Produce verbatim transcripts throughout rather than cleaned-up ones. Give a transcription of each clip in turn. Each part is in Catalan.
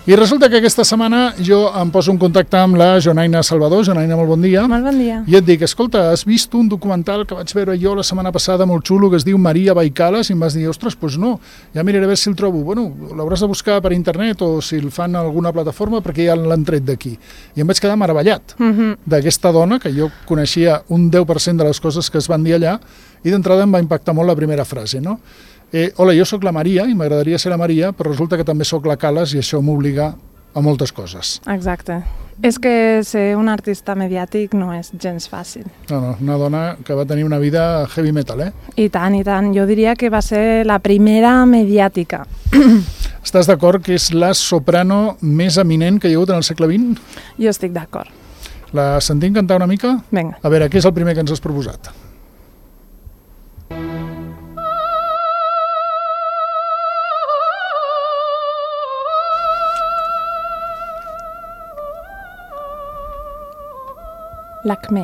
I resulta que aquesta setmana jo em poso en contacte amb la Jonaina Salvador. Jonaina, molt bon dia. Molt bon dia. I et dic, escolta, has vist un documental que vaig veure jo la setmana passada molt xulo que es diu Maria Baikalas? I em vas dir, ostres, doncs no, ja miraré a veure si el trobo. Bueno, l'hauràs de buscar per internet o si el fan a alguna plataforma perquè ja l'han tret d'aquí. I em vaig quedar meravellat Mm-hmm. d'aquesta dona, que jo coneixia un deu per cent de les coses que es van dir allà, i d'entrada em va impactar molt la primera frase, no? Eh, hola, jo sóc la Maria i m'agradaria ser la Maria, però resulta que també sóc la Calas i això m'obliga a moltes coses. Exacte. És que ser un artista mediàtic no és gens fàcil. No, no, una dona que va tenir una vida heavy metal, eh? I tant, i tant. Jo diria que va ser la primera mediàtica. Estàs d'acord que és la soprano més eminent que hi ha hagut en el segle vint? Jo estic d'acord. La sentim cantar una mica? Vinga. A veure, què és el primer que ens has proposat? L'acme.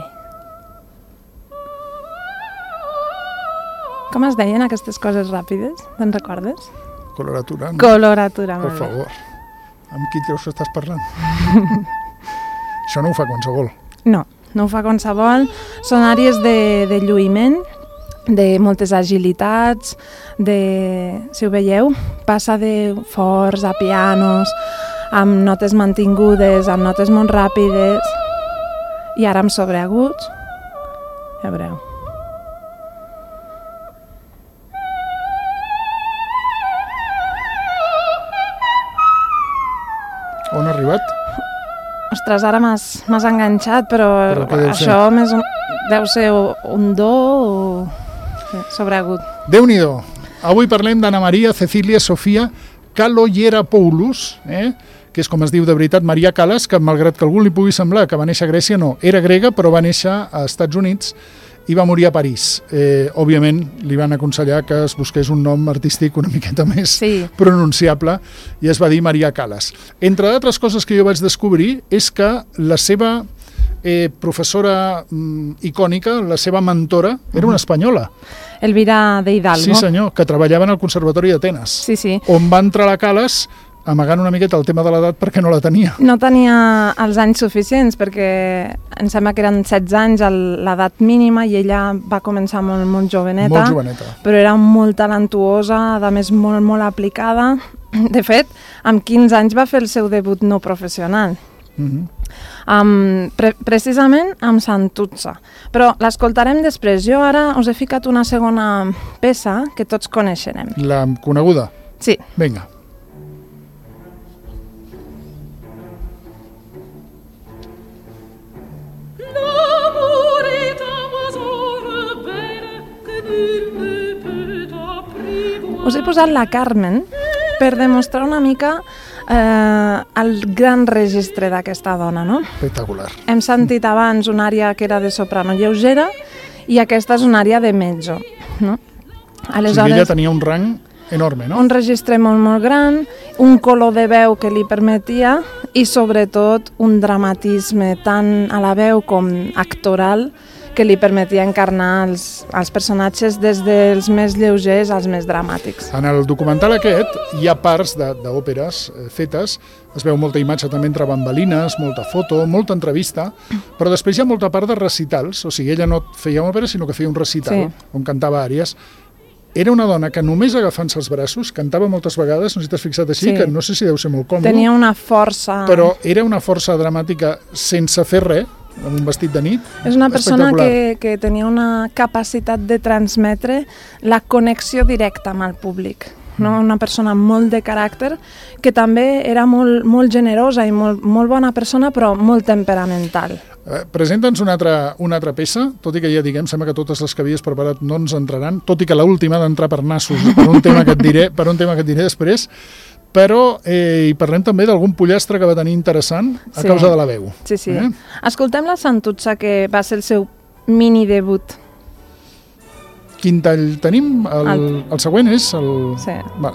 Com es deien aquestes coses ràpides? Te'n recordes? Coloratura. No? Coloratura, Per molt bé. favor. Amb qui creus que estàs parlant? Això no ho fa qualsevol. No, no ho fa qualsevol. Són àrees de, de lluïment, de moltes agilitats, de, si ho veieu, passa de forts a pianos, amb notes mantingudes, amb notes molt ràpides, i ara amb sobreaguts. Ja veureu. On ha arribat? Ostres, ara m'has m'has enganxat, però, Però què deu això més un, deu ser un do o sí, sobreagut. Déu-n'hi-do. Avui parlem d'Anna Maria Cecília Sofia Kalogeropoulos, eh? que és com es diu de veritat Maria Calas, que malgrat que a algú li pugui semblar que va néixer a Grècia, no, era grega però va néixer a Estats Units i va morir a París. Eh, òbviament li van aconsellar que es busqués un nom artístic una miqueta més Sí. pronunciable i es va dir Maria Calas. Entre d'altres coses que jo vaig descobrir és que la seva eh, professora mm, icònica, la seva mentora, era una espanyola. Elvira de Hidalgo. Sí senyor, que treballava en el Conservatori d'Atenes, Sí, sí. on va entrar la Calas amagant una miqueta el tema de l'edat perquè no la tenia. No tenia els anys suficients perquè em sembla que eren setze anys el- l'edat mínima i ella va començar molt, molt joveneta, Molt joveneta. però era molt talentuosa, a més molt, molt aplicada. De fet, amb quinze anys va fer el seu debut no professional. Mhm. Um, pre precisament amb Santuzza. Però l'escoltarem després. Jo ara us he ficat una segona peça que tots coneixerem. La coneguda? Sí. Vinga. Us he posat la Carmen per demostrar una mica eh, el gran registre d'aquesta dona, no? Espectacular. Hem sentit abans una àrea que era de soprano lleugera i aquesta és una àrea de mezzo, no? O sigui, ella tenia un rang enorme, no? Un registre molt, molt gran, un color de veu que li permetia i sobretot un dramatisme tant a la veu com actoral que li permetia encarnar els, els personatges des dels més lleugers als més dramàtics. En el documental aquest hi ha parts d'òperes eh, fetes, es veu molta imatge també entre bambalines, molta foto, molta entrevista, però després hi ha molta part de recitals, o sigui, ella no feia òpera sinó que feia un recital Sí. on cantava àries. Era una dona que només agafant-se els braços cantava moltes vegades, no sé si t'has fixat així, Sí. que no sé si deu ser molt còmode, Tenia una força... però era una força dramàtica sense fer res, amb un vestit de nit. És una persona espectacular. que, que tenia una capacitat de transmetre la connexió directa amb el públic. No? Una persona molt de caràcter que també era molt, molt generosa i molt, molt bona persona, però molt temperamental. Eh, Presenta'ns una altra, una altra peça, tot i que ja diguem, sembla que totes les que havies preparat no ens entraran, tot i que l'última ha d'entrar per nassos, per un tema que et diré, per un tema que et diré després, però eh, hi parlem també d'algun pollastre que va tenir interessant a Sí. causa de la veu. Sí, sí. Eh? Escoltem la Santuzza, que va ser el seu mini debut. Quin tall tenim? El, el... El- el següent és el... Sí. Val.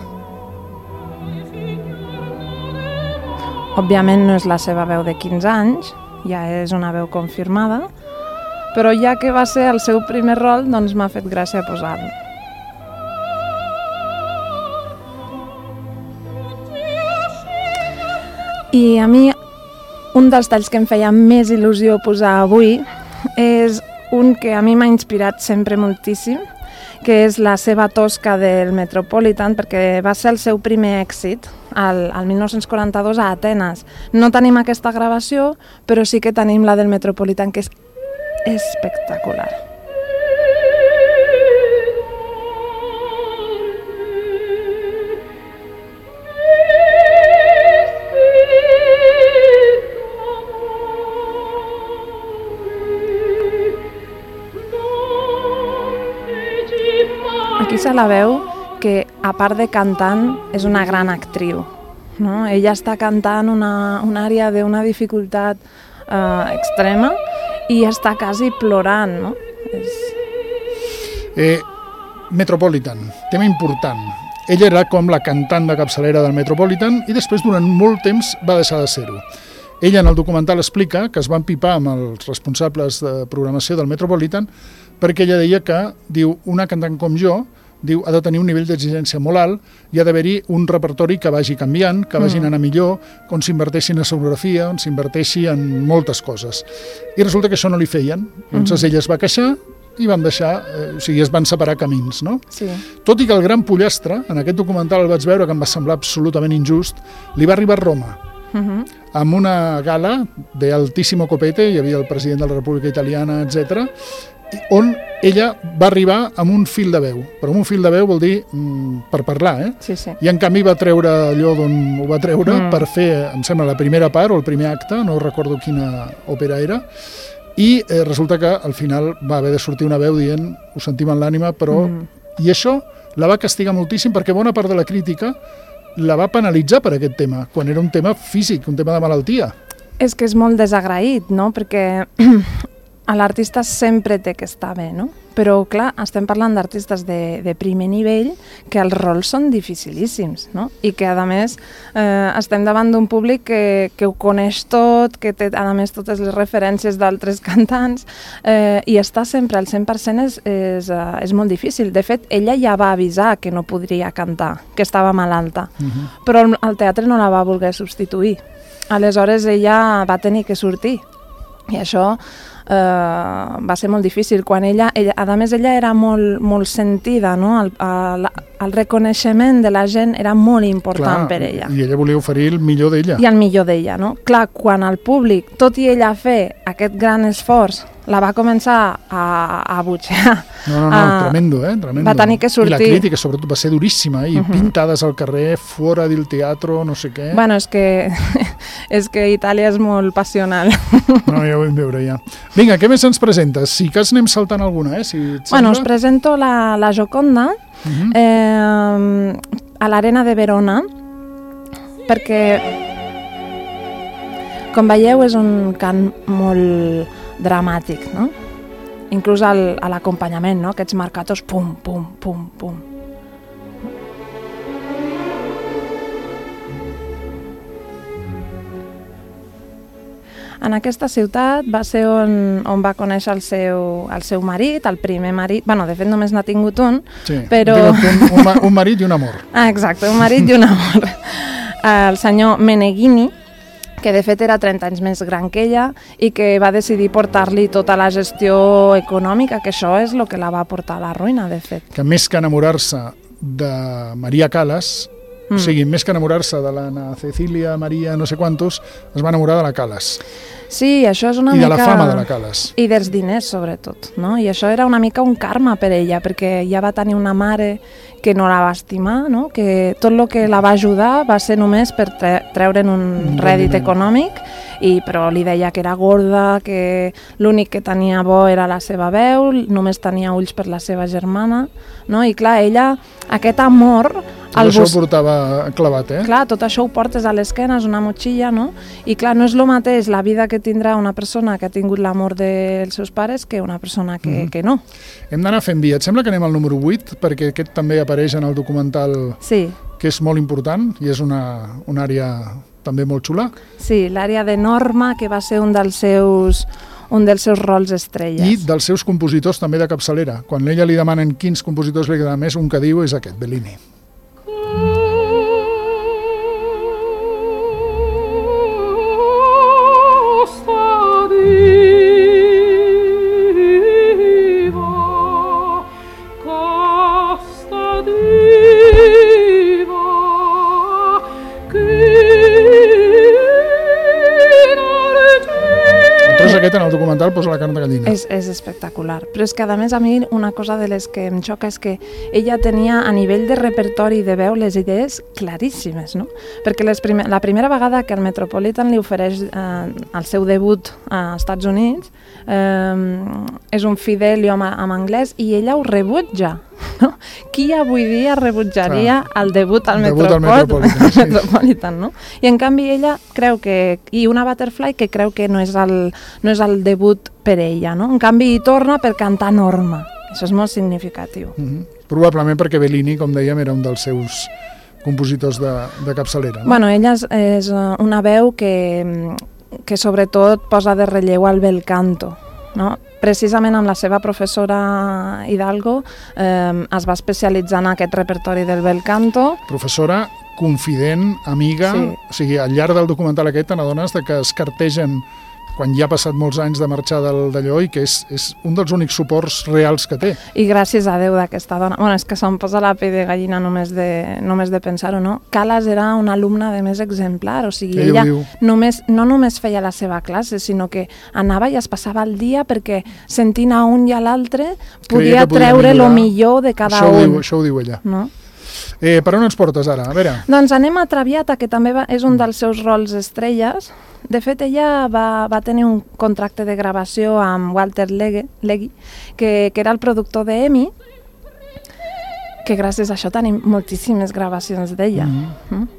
Òbviament no és la seva veu de quinze anys, ja és una veu confirmada, però ja que va ser el seu primer rol, doncs m'ha fet gràcia posar-lo. I a mi, un dels talls que em feia més il·lusió posar avui és un que a mi m'ha inspirat sempre moltíssim, que és la seva tosca del Metropolitan, perquè va ser el seu primer èxit al, al mil nou-cents quaranta-dos a Atenes. No tenim aquesta gravació, però sí que tenim la del Metropolitan, que és espectacular. Aquí se la veu que, a part de cantant, és una gran actriu. No? Ella està cantant una, una àrea d'una dificultat eh, extrema i està quasi plorant. No? És... Eh, Metropolitan, tema important. Ella era com la cantant de capçalera del Metropolitan i després, durant molt temps, va deixar de ser-ho. Ella en el documental explica que es van pipar amb els responsables de programació del Metropolitan perquè ella deia que, diu, una cantant com jo, diu, ha de tenir un nivell d'exigència molt alt i ha d'haver-hi un repertori que vagi canviant, que vagi anant millor, on s'inverteixi en escenografia, on s'inverteixi en moltes coses. I resulta que això no li feien. Llavors mm. ella es va queixar i van deixar, eh, o sigui, es van separar camins, no? Sí. Tot i que el gran pollastre, en aquest documental el vaig veure, que em va semblar absolutament injust, li va arribar a Roma. Uh-huh. Amb una gala d'altíssimo copete, hi havia el president de la República Italiana, etcètera, on ella va arribar amb un fil de veu. Però amb un fil de veu vol dir mm, per parlar, eh? Sí, sí. I en canvi va treure allò d'on ho va treure mm. per fer, em sembla, la primera part o el primer acte, no recordo quina òpera era, i eh, resulta que al final va haver de sortir una veu dient ho sentim en l'ànima, però... Mm. I això la va castigar moltíssim perquè bona part de la crítica la va penalitzar per aquest tema, quan era un tema físic, un tema de malaltia. És que és molt desagraït, no? Perquè l'artista sempre té que estar bé, no? Però, clar, estem parlant d'artistes de, de primer nivell que els rols són dificilíssims, no? I que, a més, eh, estem davant d'un públic que, que ho coneix tot, que té, a més, totes les referències d'altres cantants, eh, i estar sempre al cent per cent és, és, uh, és molt difícil. De fet, ella ja va avisar que no podria cantar, que estava malalta, uh-huh. però el, el teatre no la va voler substituir. Aleshores, ella va tenir que sortir. I això eh, va ser molt difícil. Quan ella, ella, a més, ella era molt, molt sentida, no? El, el, el reconeixement de la gent era molt important. Clar, per ella. I ella volia oferir el millor d'ella. I el millor d'ella, no? Clar, quan el públic, tot i ella fer aquest gran esforç, la va començar a, a butxear. No, no, no, a, tremendo, eh? Tremendo. Va tenir que sortir. I la crítica, sobretot, va ser duríssima, i uh-huh. pintades al carrer, fora del teatre, no sé què. Bueno, és que, és que Itàlia és molt passional. No, ja ho vam veure, ja. Vinga, què més ens presentes? Si cas anem saltant alguna, eh? Si et bueno, sembla. Us presento la, la Gioconda uh-huh. eh, a l'Arena de Verona, perquè, com veieu, és un cant molt dramàtic, no? Inclús al, a l'acompanyament, no? Aquests marcatos, pum, pum, pum, pum. En aquesta ciutat va ser on, on va conèixer el seu, el seu marit, el primer marit, bueno, de fet només n'ha tingut un, sí, però... Un, un, un marit i un amor. Ah, exacte, un marit i un amor. El senyor Meneghini, que de fet era trenta anys més gran que ella i que va decidir portar-li tota la gestió econòmica, que això és el que la va portar a la ruïna, de fet. Que més que enamorar-se de Maria Callas, mm. o sigui, més que enamorar-se de l'Anna Cecília, Maria, no sé quantos, es va enamorar de la Callas. Sí, això és una I mica... I de la fama de la Callas. I dels diners, sobretot, no? I això era una mica un karma per ella, perquè ja va tenir una mare que no la va estimar, no? Que tot el que la va ajudar va ser només per tre treure'n un, un rèdit econòmic, i, però li deia que era gorda, que l'únic que tenia bo era la seva veu, només tenia ulls per la seva germana, no? I clar, ella, aquest amor... Tot això ho portava clavat, eh? Clar, tot això ho portes a l'esquena, és una motxilla, no? I clar, no és el mateix la vida que tindrà una persona que ha tingut l'amor dels seus pares que una persona que, mm. que no. Hem d'anar fent via. Et sembla que anem al número vuit? Perquè aquest també apareix en el documental, sí. que és molt important i és una, una àrea també molt xula. Sí, l'àrea de Norma, que va ser un dels seus... un dels seus rols estrelles. I dels seus compositors també de capçalera. Quan a ella li demanen quins compositors li agrada més, un que diu és aquest, Bellini. aquest en el documental posa la carn de gallina. És, és espectacular. Però és que, a més, a mi una cosa de les que em xoca és que ella tenia, a nivell de repertori de veu, les idees claríssimes, no? Perquè les primer, la primera vegada que el Metropolitan li ofereix eh, el seu debut als Estats Units, eh, és un Fidelio amb, amb anglès i ella ho rebutja. No? Qui avui dia rebutjaria ah, el debut al debut Metropolitan, Metropolitan, sí. Metropolitan, no? I en canvi ella creu que, i una Butterfly que creu que no és el, no és el debut per ella, no? En canvi hi torna per cantar Norma. Això és molt significatiu. Mm-hmm. Probablement perquè Bellini, com dèiem, era un dels seus compositors de, de capçalera. No? Bueno, ella és, és una veu que, que sobretot posa de relleu al bel canto, no? Precisament amb la seva professora Hidalgo eh, es va especialitzar en aquest repertori del bel canto. Professora, confident, amiga, sí. O sigui, al llarg del documental aquest te n'adones de que es cartegen quan ja ha passat molts anys de marxar d'allò i que és, és un dels únics suports reals que té. I gràcies a Déu d'aquesta dona. Bueno, és que se'm posa la pell de gallina només de, només de pensar-ho, no? Calas era una alumna de més exemplar, o sigui, ella, ella només, no només feia la seva classe, sinó que anava i es passava el dia perquè sentint a un i a l'altre podia, podia treure el millor de cada això un. Ho diu, això ho diu ella. No? Eh, per on ens portes ara? A veure. Doncs anem a Traviata, que també va, és un dels seus rols estrelles. De fet, ella va, va tenir un contracte de gravació amb Walter Legge, que, que era el productor d'Emmy, que gràcies a això tenim moltíssimes gravacions d'ella. Mm-hmm. Mm?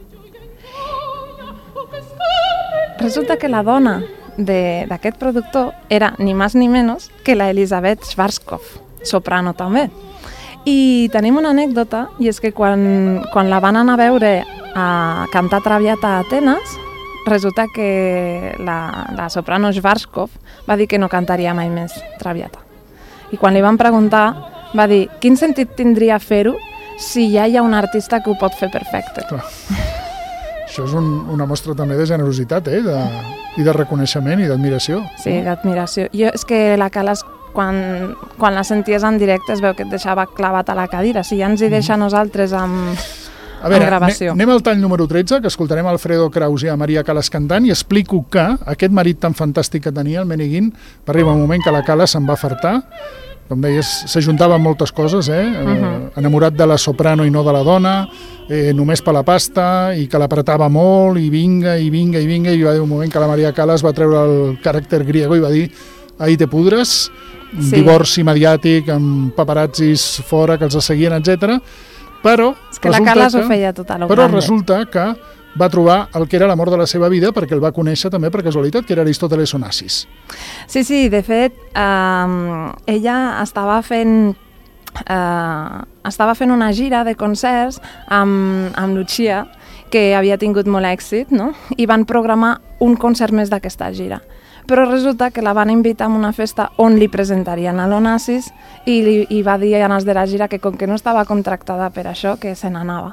Resulta que la dona d'aquest productor era ni més ni menys que la Elisabeth Schwarzkopf, soprano també. I tenim una anècdota, i és que quan, quan la van anar a veure a cantar Traviata a Atenes, resulta que la, la soprano Schwarzkopf va dir que no cantaria mai més Traviata. I quan li van preguntar, va dir, quin sentit tindria fer-ho si ja hi ha un artista que ho pot fer perfecte? Clar. Això és un, una mostra també de generositat, eh? de, i de reconeixement i d'admiració. Sí, no? D'admiració. Jo, és que la Calas, quan, quan la senties en directe, es veu que et deixava clavat a la cadira. Si ja ens hi deixa a nosaltres amb... A veure, anem al tall número tretze, que escoltarem Alfredo Kraus i a Maria Calas cantant, i explico que aquest marit tan fantàstic que tenia, el Meneguin, va arribar un moment que la Calas se'n va fartar, com deies, s'ajuntava amb moltes coses, eh? Uh-huh. Enamorat de la soprano i no de la dona, eh, només per la pasta, i que l'apretava molt, i vinga, i vinga, i vinga, i va dir un moment que la Maria Calas va treure el caràcter griego i va dir, ahí te pudres, sí. Divorci mediàtic, amb paparazzis fora que els seguien, etcètera. Però, és que la Calas ho feia tot a lo però grande. Resulta que va trobar el que era l'amor de la seva vida perquè el va conèixer també per casualitat, que era Aristóteles Onassis. Sí, sí, de fet, eh, ella estava fent, eh, estava fent una gira de concerts amb, amb Lucia, que havia tingut molt èxit, no? I van programar un concert més d'aquesta gira. Però resulta que la van invitar a una festa on li presentarien a l'Onassis i, li, i va dir a nas de la gira que com que no estava contractada per això, que se n'anava.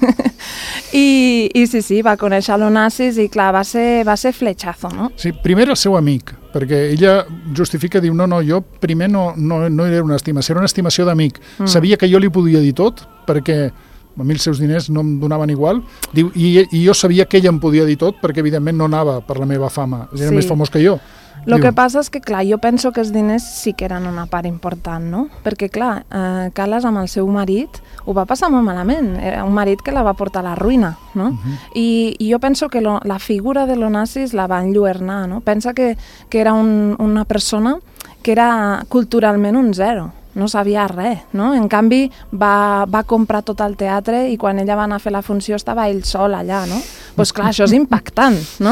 I, I sí, sí, va conèixer l'Onassis i clar, va ser, va ser fletxazo, no? Sí, primer el seu amic, perquè ella justifica, diu, no, no, jo primer no, no, no era una estimació, era una estimació d'amic. Mm. Sabia que jo li podia dir tot, perquè a mi els seus diners no em donaven igual, diu, i, i jo sabia que ella em podia dir tot perquè evidentment no anava per la meva fama, era sí. més famós que jo. El que passa és que, clar, jo penso que els diners sí que eren una part important, no? Perquè, clar, eh, Calas amb el seu marit ho va passar molt malament, era un marit que la va portar a la ruïna, no? Uh-huh. I, I jo penso que lo, la figura de l'Onassis la va enlluernar, no? Pensa que, que era un, una persona que era culturalment un zero, no sabia res, no? En canvi, va, va comprar tot el teatre i quan ella va anar a fer la funció estava ell sol allà, no? Doncs pues, clar, això és impactant, no?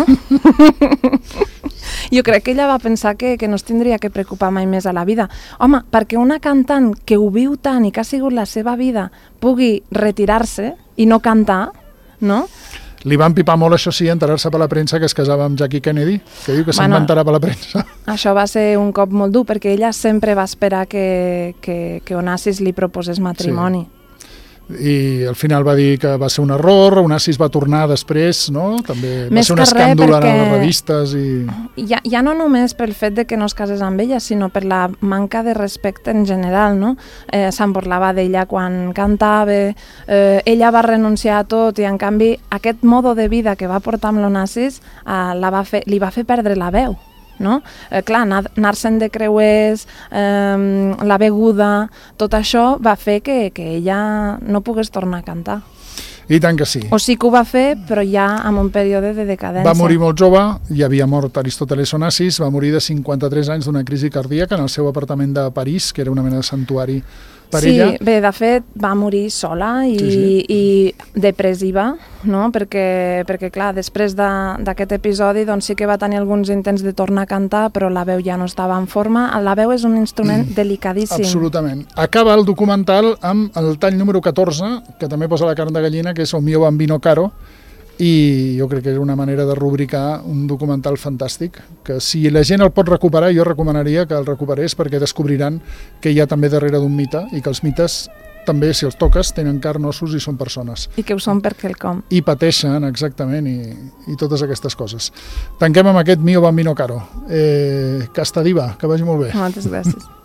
Jo crec que ella va pensar que, que no es tindria que preocupar mai més a la vida. Home, perquè una cantant que ho viu tant i que ha sigut la seva vida pugui retirar-se i no cantar, no? Li van pipar molt, això sí, enterar-se per la premsa que es casava amb Jackie Kennedy, que diu que se'n bueno, va enterar per la premsa. Això va ser un cop molt dur, perquè ella sempre va esperar que, que, que Onassis li proposés matrimoni. Sí. I al final va dir que va ser un error, Onassis va tornar després, no? També va Més ser un escàndol perquè... en les revistes. I... Ja, ja no només pel fet de que no es casés amb ella, sinó per la manca de respecte en general, no? Eh, se'n burlava d'ella quan cantava, eh, ella va renunciar a tot i en canvi aquest modo de vida que va portar amb l'Onassis eh, la va fer, li va fer perdre la veu. no? Eh, clar, anar-se'n de creuers, eh, la beguda, tot això va fer que, que ella no pogués tornar a cantar. I tant que sí. O sí que ho va fer, però ja en un període de decadència. Va morir molt jove, ja havia mort Aristóteles Onassis, va morir de cinquanta-tres anys d'una crisi cardíaca en el seu apartament de París, que era una mena de santuari per sí, ella. bé, de fet, va morir sola i, sí, sí. i depressiva, no? perquè, perquè clar, després d'aquest de, episodi doncs sí que va tenir alguns intents de tornar a cantar, però la veu ja no estava en forma. La veu és un instrument mm, delicadíssim. Absolutament. Acaba el documental amb el tall número catorze, que també posa la carn de gallina, que és O mio bambino caro, i jo crec que és una manera de rubricar un documental fantàstic, que si la gent el pot recuperar, jo recomanaria que el recuperés, perquè descobriran que hi ha també darrere d'un mite, i que els mites també, si els toques, tenen carn, ossos i són persones. I que ho són per quelcom. I pateixen, exactament, i, i totes aquestes coses. Tanquem amb aquest Mio bambino caro. Eh, Casta diva, que vagi molt bé. Moltes gràcies.